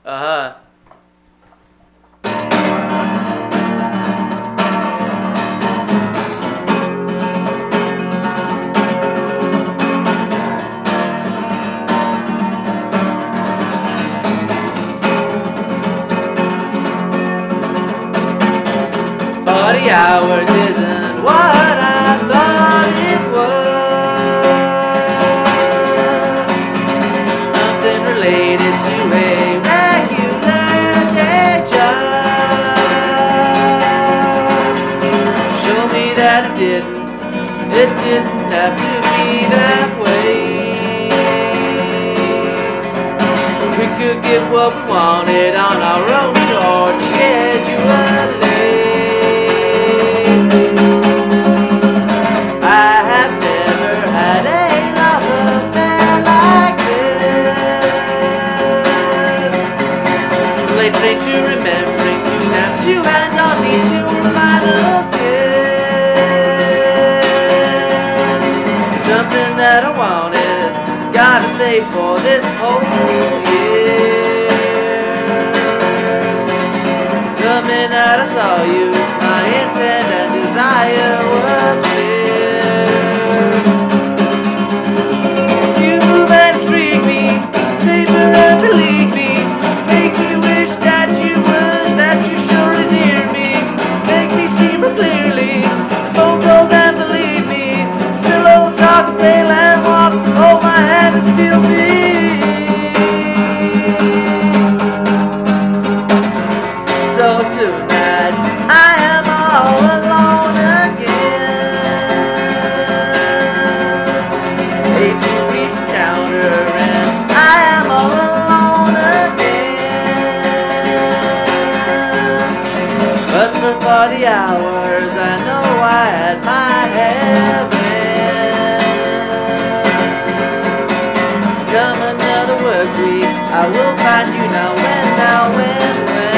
Uh-huh. 40 hours isn't what I thought it was. Something related to a regular day job. Show me that it didn't have to be that way. We could get what we wanted on our own short schedule. Lately to remembering to have to and on me to final kiss. Something that I wanted, gotta say for this whole year. The minute I saw you, my intent and desire was clear. You've intrigued me, taper and believe me. Make me wish that you would, that you surely near me. Make me see more clearly, phone calls and believe me. Pillow talk, pale and walk, hold my hand and still be. So tonight I am all alone again. Hate to reach the counter and I am all alone again. But for 40 hours I know I had my heaven. Come another work week, I will find you now when.